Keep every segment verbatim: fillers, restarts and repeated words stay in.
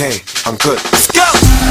okay, I'm good. Let's go!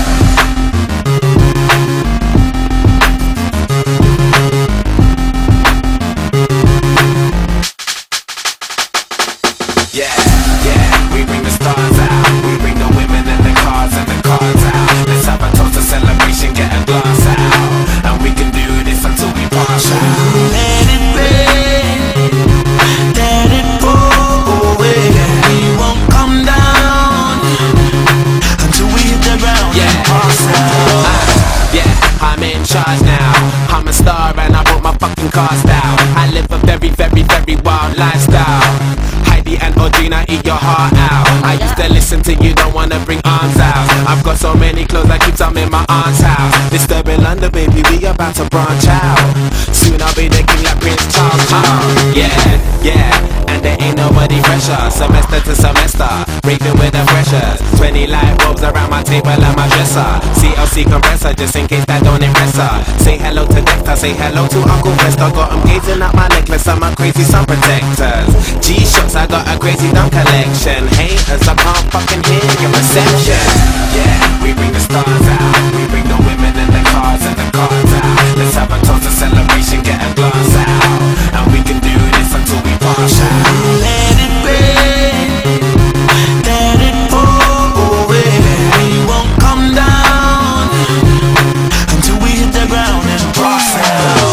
Yeah, yeah, we bring the stars out. We bring the women and the cars and the cars out. Let's have a toast, a celebration, get a glass out. And we can do this until we pass out. Let it rain, let it pour away. We won't come down until we hit the ground. Yeah, and pass out. uh, yeah, I'm in charge now. I'm a star and I brought my fucking cars down. I live a very, very, very wild lifestyle. And Audrina, eat your heart out. I used to listen to you, don't wanna bring arms out. I've got so many clothes, I keep some in my aunt's house. Disturbing London, baby, we about to branch out. Soon I'll be the king like Prince Charles. uh, Yeah, yeah, and there ain't nobody fresher. Semester to semester, raving with the freshers. Twenty light bulbs around my table and my dresser. C L C compressor, just in case that don't impress her. Say hello to Dexter, say hello to Uncle Fester. Got him gazing at my necklace and my crazy sun protectors. G-Shocks, I got a crazy dumb collection. Haters, I can't fucking hear your reception. Yeah, we bring the stars out. We bring the women and the cars and the cars out. Let's have a toast, a celebration, get a glass out. And we can do this until we pass out. Let it rain, let it pour away. We won't come down until we hit the ground and pass out.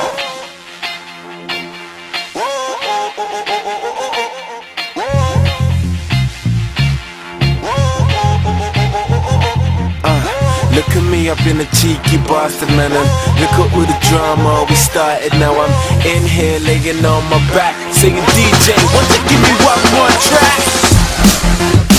Look at me, I've been a cheeky bastard, man, and look at all the drama we started. Now I'm in here laying on my back, singing D J, won't you give me one more track?